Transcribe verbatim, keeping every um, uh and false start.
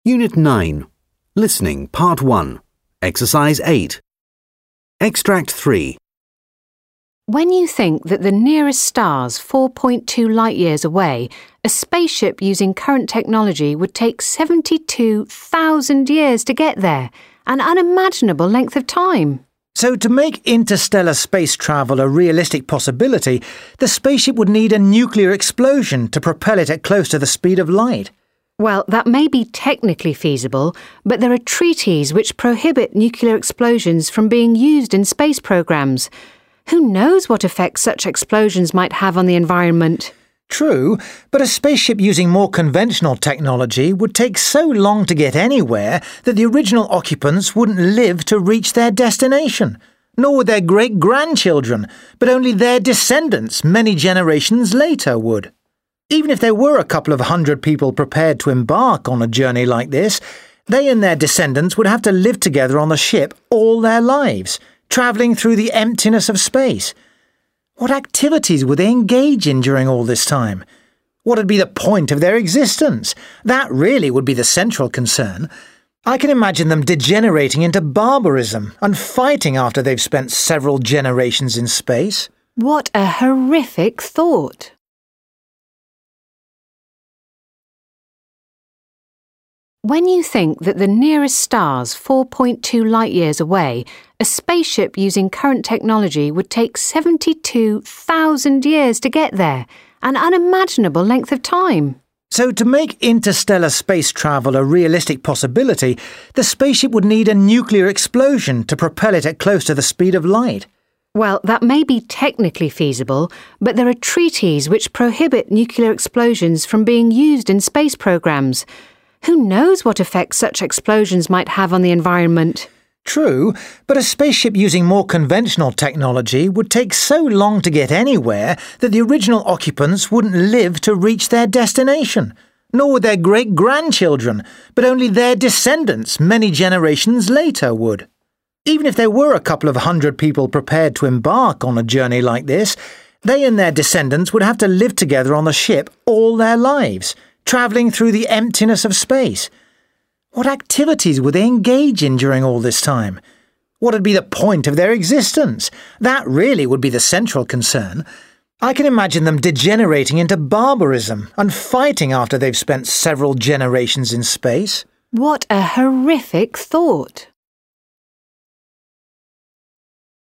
Unit nine. Listening, Part one. Exercise eight. Extract three. When you think that the nearest star's four point two light-years away, a spaceship using current technology would take seventy-two thousand years to get there, an unimaginable length of time. So to make interstellar space travel a realistic possibility, the spaceship would need a nuclear explosion to propel it at close to the speed of light. Well, that may be technically feasible, but there are treaties which prohibit nuclear explosions from being used in space programs. Who knows what effects such explosions might have on the environment? True, but a spaceship using more conventional technology would take so long to get anywhere that the original occupants wouldn't live to reach their destination. Nor would their great-grandchildren, but only their descendants many generations later would. Even if there were a couple of hundred people prepared to embark on a journey like this, they and their descendants would have to live together on the ship all their lives, travelling through the emptiness of space. What activities would they engage in during all this time? What would be the point of their existence? That really would be the central concern. I can imagine them degenerating into barbarism and fighting after they've spent several generations in space. What a horrific thought! When you think that the nearest star's four point two light-years away, a spaceship using current technology would take seventy-two thousand years to get there, an unimaginable length of time. So to make interstellar space travel a realistic possibility, the spaceship would need a nuclear explosion to propel it at close to the speed of light. Well, that may be technically feasible, but there are treaties which prohibit nuclear explosions from being used in space programs. Who knows what effects such explosions might have on the environment? True, but a spaceship using more conventional technology would take so long to get anywhere that the original occupants wouldn't live to reach their destination. Nor would their great-grandchildren, but only their descendants many generations later would. Even if there were a couple of hundred people prepared to embark on a journey like this, they and their descendants would have to live together on the ship all their lives, travelling through the emptiness of space. What activities would they engage in during all this time? What would be the point of their existence? That really would be the central concern. I can imagine them degenerating into barbarism and fighting after they've spent several generations in space. What a horrific thought!